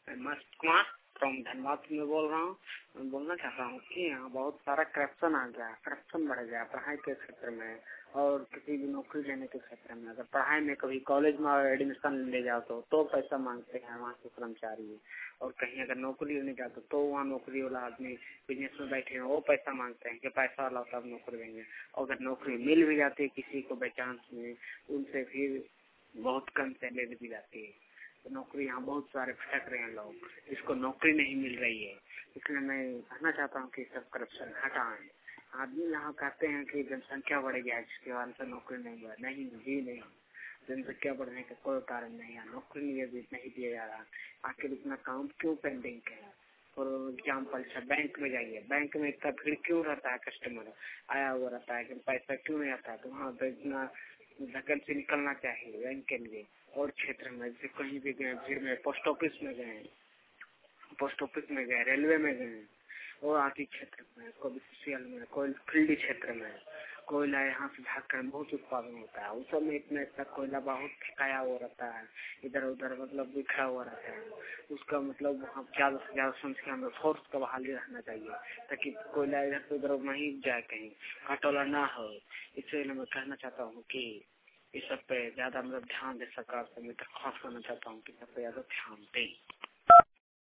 मैं मस्त कुमार फ्रॉम धनबाद में बोल रहा हूँ। मैं बोलना चाहता हूँ कि यहाँ बहुत सारा करप्शन आ गया, करप्शन बढ़ गया पढ़ाई के क्षेत्र में और किसी भी नौकरी लेने के क्षेत्र में। अगर पढ़ाई में कभी कॉलेज में एडमिशन ले जाओ तो पैसा मांगते हैं वहाँ के कर्मचारी, और कहीं अगर नौकरी लेने जाते तो वहाँ नौकरी वाला आदमी बिजनेस में बैठे हैं वो पैसा मांगते हैं कि पैसा वाला तब नौकरी देंगे। और अगर नौकरी मिल भी जाती है किसी को बाई चांस में, उनसे फिर बहुत कम सैलरी दी जाती है। तो नौकरी यहाँ बहुत सारे भटक रहे हैं लोग, इसको नौकरी नहीं मिल रही है। इसलिए मैं कहना चाहता हूँ कि सब करप्शन हटाएं। आदमी यहाँ कहते हैं कि जनसंख्या बढ़ गया जिसके वजह से नौकरी नहीं बढ़, नहीं जी नहीं, जनसंख्या बढ़ने का कोई कारण नहीं है। नौकरी नहीं दिया जा रहा, आखिर इतना काम क्यों पेंडिंग है। और एग्जाम्पल से बैंक में जाइए, बैंक में इतना भीड़ क्यों रहता है, कस्टमर आया हुआ रहता है, लेकिन पैसा क्यों नहीं आता है। तो वहाँ पे इतना धक्कन से निकलना चाहिए बैंक के लिए। और क्षेत्र में जैसे कहीं भी गए, भीड़ में पोस्ट ऑफिस में गए, रेलवे में गए, और आदि क्षेत्र में, कोई सोशल में, कोई फील्ड क्षेत्र में कोयला यहाँ से झारखंड बहुत उत्पादन होता है। उस सब में इतना कोयला बहुत फेंकाया हुआ रहता है, इधर उधर मतलब बिखरा हुआ रहता है। उसका मतलब वहाँ ज्यादा से ज्यादा संख्या में फोर्स का बहाली रहना चाहिए ताकि कोयला इधर से उधर नहीं जाए, कहीं घटोला ना हो। इसलिए मैं कहना चाहता हूँ कि इस सब पे ज्यादा मतलब ध्यान दे, सरकार से मैं दरख्वास्त करना चाहता हूँ कि सब पे ज्यादा ध्यान दें।